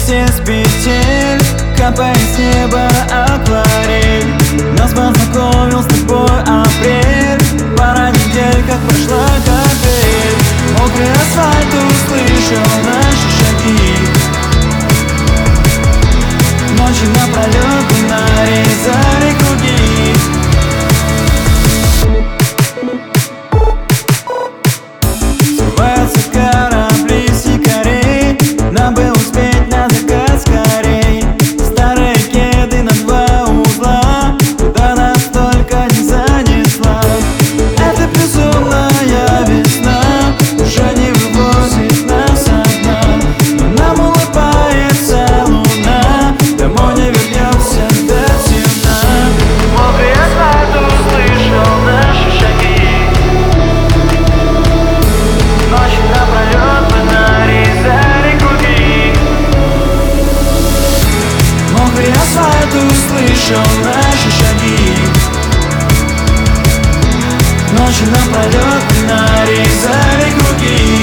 вместе с петель, капает с неба акварель. Нас познакомил с тобой апрель, пара недель, как прошла капель. Мокрый асфальт услышал наши шаги. Ночи напролет мы нарезали круги. Срываются корабли с якорей, нам бы успеть на закат скорей. Старые кеды на два узла, куда нас только не занесла. Это безумная весна уже не вывозит нас со дна. Но нам улыбается луна, домой не вернемся до темна. Мокрый асфальт услышал наши шаги. Ночи напролет мы нарезали круги. Мокрый асфальт услышал наши шаги. Ночи напролет мы нарезали круги.